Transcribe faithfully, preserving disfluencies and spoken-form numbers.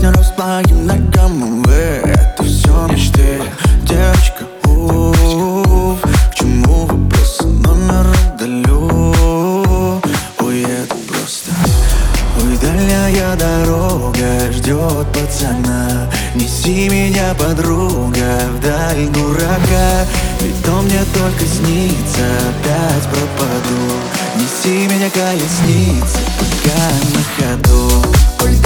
партнеров с твоим ногам, вы это все мечты. Девочка, у-у-у, к чему вопросы, номер удалю. Уеду просто. Ой, дальняя дорога ждет пацана. Неси меня, подруга, вдаль дурака. Ведь он мне только снится, опять пропаду. Неси меня, колесница, пока на ходу. Ой,